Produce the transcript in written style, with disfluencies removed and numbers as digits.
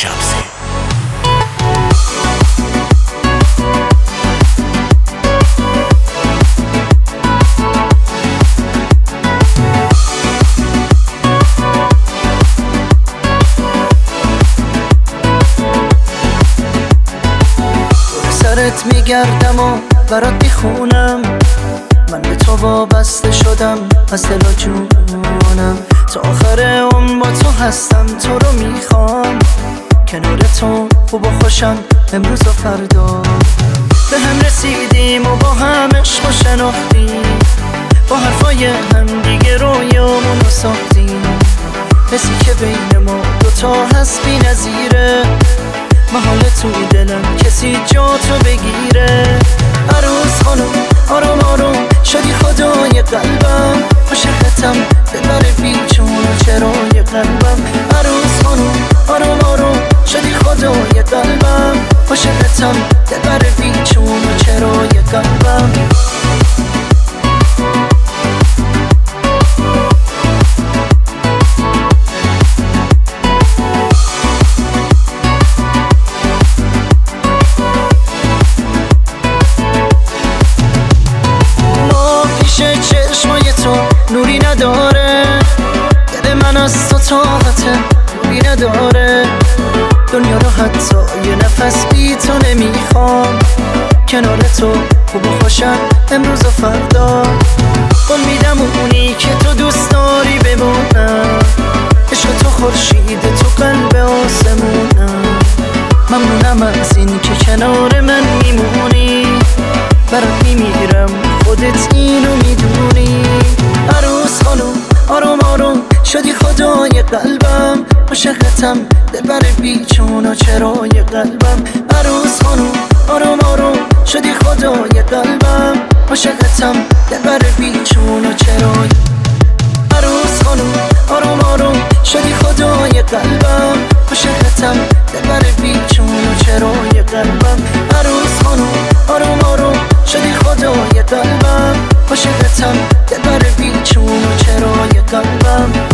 شمسی. سرت میگردم و برات میخونم، من به تو وابسته شدم از دل و جونم. تا آخر عمر با تو هستم، تو رو میخوام، کنار تو خوب و خوشم امروز و فردا. به هم رسیدیم و با هم عشق و شناختیم، با حرفای هم دیگه رویامونو ساختیم. حسی که بین ما دوتا هست بی نظیره، محال تو دلم کسی جا تو بگیره. عروس خانم آروم آروم شدی خدای قلبم، عاشقتم دلبر بیچون و چرای قلبم. عروس خانم آروم آروم شدی خدای قلبم، عاشقتم دلبر بیچون و چرای قلبم. نوری نداره دل من از تو طاقت نوری نداره. دنیا رو حتی یه نفس بی تو نمیخوام، کنار تو خوب و خوشم امروز و فردا. قول میدم اونی که تو دوست داری بمونم، عشق تو خورشید تو قلب آسمونم. ممنونم از این که کنار من میمونی، برات میمیرم خودت اینو میدونی. عروس خانم آروم آروم شدی خدای قلبم، عاشقتم دلبر بیچون و چرای قلبم. عروس خانم آروم آروم شدی خدای قلبم، عاشقتم دلبر بیچون و چرای. عروس خانم آروم آروم شدی خدای قلبم، عاشقتم دلبر بیچون و چرای قلبم. عروس خانم آروم آروم شدی خدای قلبم، عاشقتم دلبر بیچون و چرای قلبم.